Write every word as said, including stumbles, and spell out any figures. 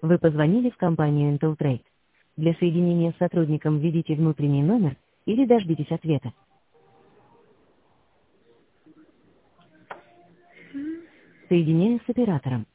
Вы позвонили в компанию Intel Trade. Для соединения с сотрудником введите внутренний номер или дождитесь ответа. Соединяю с оператором.